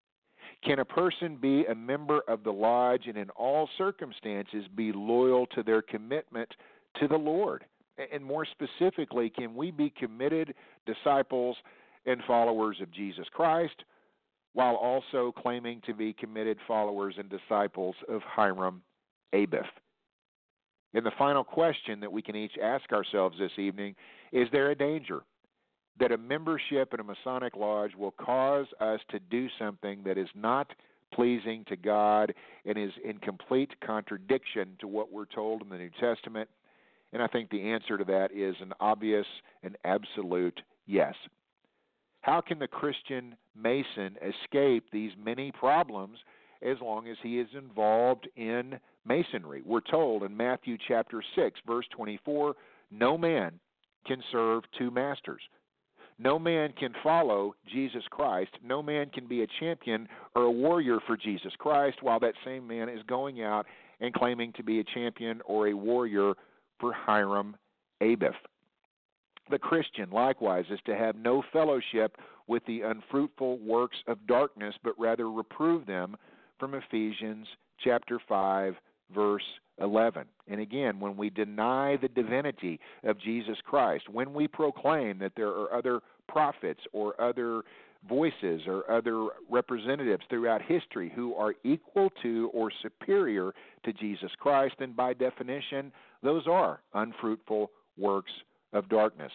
[SPEAKER 4] Can a person be a member of the lodge and in all circumstances be loyal to their commitment to the Lord? And more specifically, can we be committed disciples and followers of Jesus Christ while also claiming to be committed followers and disciples of Hiram Abiff? And the final question that we can each ask ourselves this evening, is there a danger that a membership in a Masonic lodge will cause us to do something that is not pleasing to God and is in complete contradiction to what we're told in the New Testament? And I think the answer to that is an obvious and absolute yes. How can the Christian Mason escape these many problems as long as he is involved in Masonry? We're told in Matthew chapter 6, verse 24, no man can serve two masters. No man can follow Jesus Christ. No man can be a champion or a warrior for Jesus Christ while that same man is going out and claiming to be a champion or a warrior for Hiram Abiff. The Christian, likewise, is to have no fellowship with the unfruitful works of darkness, but rather reprove them, from Ephesians chapter 5, verse 11. And again, when we deny the divinity of Jesus Christ, when we proclaim that there are other prophets or other voices or other representatives throughout history who are equal to or superior to Jesus Christ, then by definition, those are unfruitful works of darkness.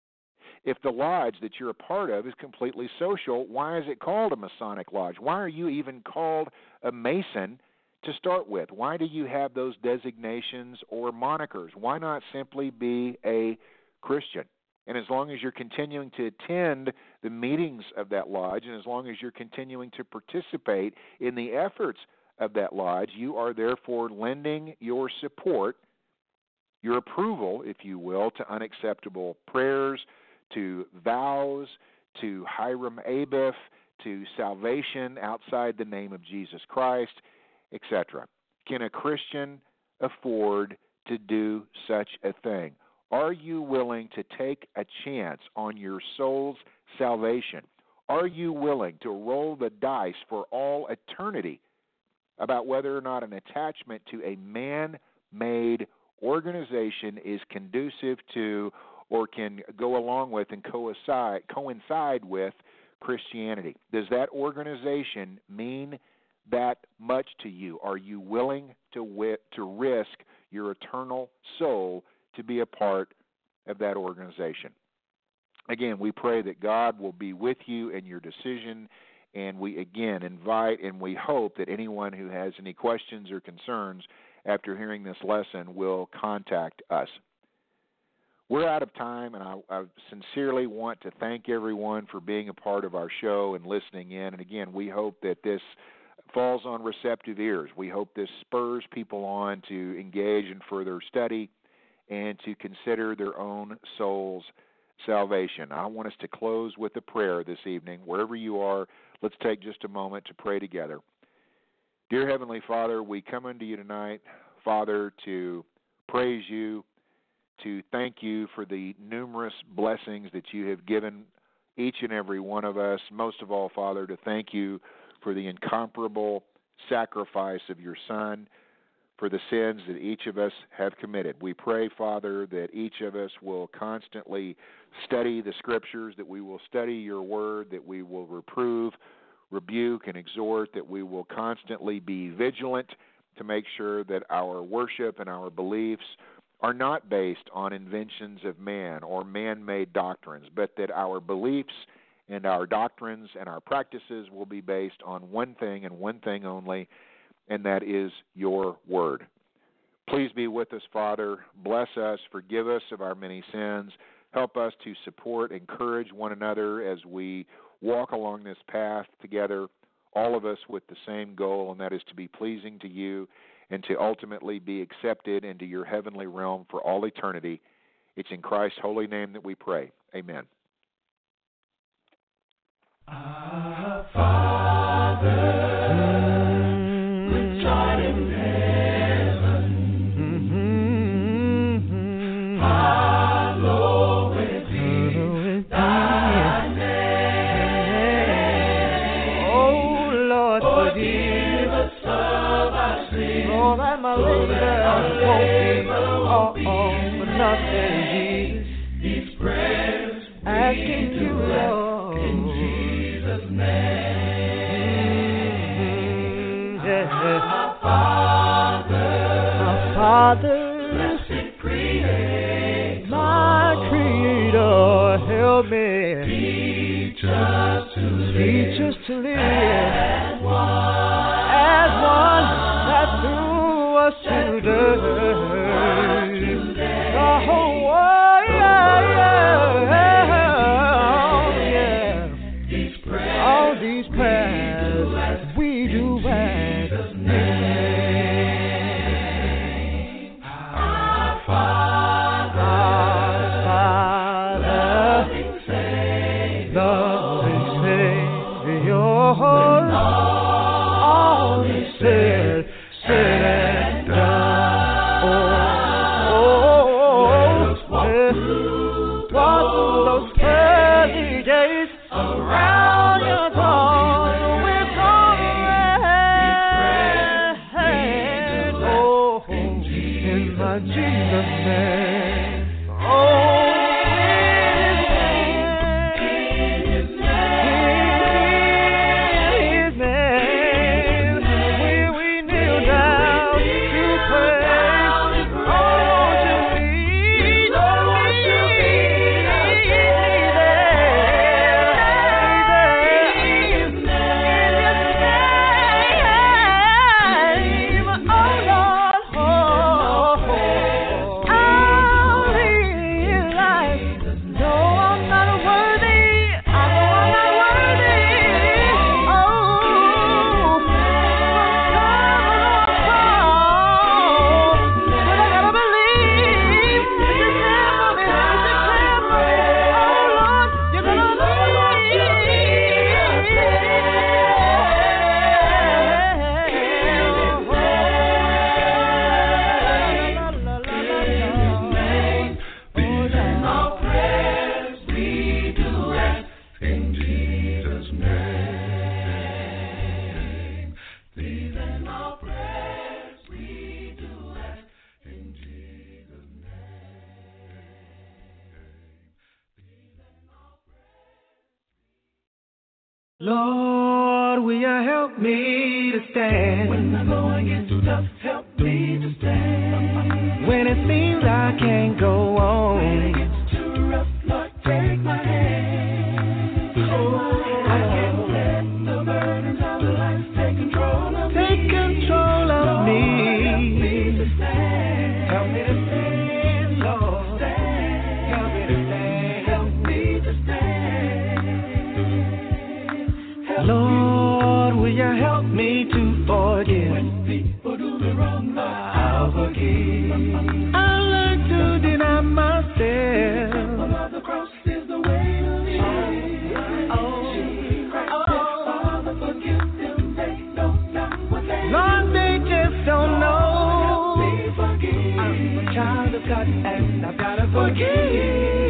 [SPEAKER 4] If the lodge that you're a part of is completely social, why is it called a Masonic lodge? Why are you even called a Mason to start with? Why do you have those designations or monikers? Why not simply be a Christian. And as long as you're continuing to attend the meetings of that lodge, and as long as you're continuing to participate in the efforts of that lodge, you are therefore lending your support, your approval, if you will, to unacceptable prayers, to vows, to Hiram Abiff, to salvation outside the name of Jesus Christ, etc. Can a Christian afford to do such a thing? Are you willing to take a chance on your soul's salvation? Are you willing to roll the dice for all eternity about whether or not an attachment to a man-made organization is conducive to or can go along with and coincide with Christianity? Does that organization mean that much to you? Are you willing to risk your eternal soul to be a part of that organization? Again, we pray that God will be with you in your decision, and we again invite and we hope that anyone who has any questions or concerns after hearing this lesson will contact us. We're out of time, and I sincerely want to thank everyone for being a part of our show and listening in. And again, we hope that this falls on receptive ears. We hope this spurs people on to engage in further study and to consider their own soul's salvation. I want us to close with a prayer this evening. Wherever you are, let's take just a moment to pray together. Dear Heavenly Father, we come unto you tonight, Father, to praise you, to thank you for the numerous blessings that you have given each and every one of us. Most of all, Father, to thank you for the incomparable sacrifice of your Son, for the sins that each of us have committed. We pray, Father, that each of us will constantly study the Scriptures, that we will study your word, that we will reprove, rebuke, and exhort, that we will constantly be vigilant to make sure that our worship and our beliefs are not based on inventions of man or man-made doctrines, but that our beliefs and our doctrines and our practices will be based on one thing and one thing only, and that is your word. Please be with us, Father. Bless us. Forgive us of our many sins. Help us to support, encourage one another as we walk along this path together, all of us with the same goal, and that is to be pleasing to you and to ultimately be accepted into your heavenly realm for all eternity. It's in Christ's holy name that we pray. Amen.
[SPEAKER 1] Our Father, which art in heaven, hallowed be thy name.
[SPEAKER 5] Oh Lord,
[SPEAKER 1] Forgive us of our sins,
[SPEAKER 5] Lord, I'm a labor won't be all for nothing, Jesus.
[SPEAKER 1] These prayers
[SPEAKER 5] Asking you, Lord,
[SPEAKER 1] in Jesus' name. Our
[SPEAKER 5] Father,
[SPEAKER 1] blessed Creator,
[SPEAKER 5] my Creator, help me.
[SPEAKER 1] teach us to
[SPEAKER 5] Teach
[SPEAKER 1] live
[SPEAKER 5] us to live
[SPEAKER 1] as one,
[SPEAKER 5] that through us today. The whole world,
[SPEAKER 1] These prayers
[SPEAKER 5] all these prayers we do ask.
[SPEAKER 1] Our Father, loving Savior,
[SPEAKER 5] all he said and done. Walk through those pearly gates around your throne with in my Jesus' name. We kneel Lord, will you help me to stand? When the going gets tough, help me to stand. When it seems I can't go on, when it gets too rough, Lord, take my hand. I can't let the burdens of life take control of me. Take control of me. Help me to stand. Help me to stand, Lord. Stand. Help me to stand. Help me to stand. Lord, will you help me to forgive? When people do me wrong, Lord, I'll forgive. I'll learn to deny myself. The cross is the way to live. Father, forgive them. They know not what they do. Lord, they just don't know. Help me forgive. I'm a child of God and I've got to forgive.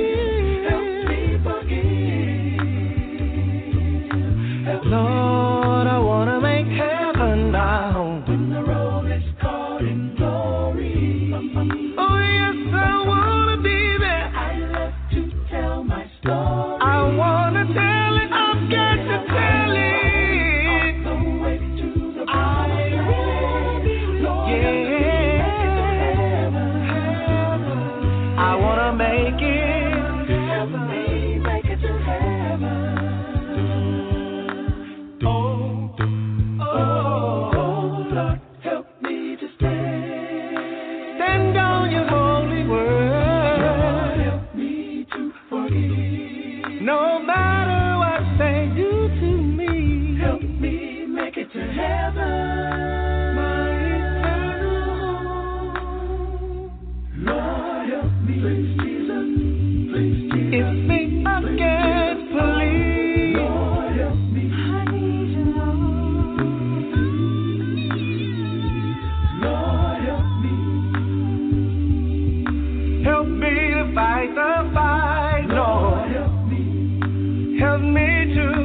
[SPEAKER 5] Lord, I want to make heaven my home. When the road is caught in glory. Oh, yes, I want to be there. I love to tell my story. I want to tell it. I've got to tell it. All the way to the bottom. Lord, yeah. I want to make it. Help me make it to heaven. No matter what they do to me, help me make it to heaven, my eternal home. Lord, help me, please Jesus, please Jesus. It's me again, please. Lord, help me, I need you, Lord, help me. Help me to fight the fight, Lord. Help me to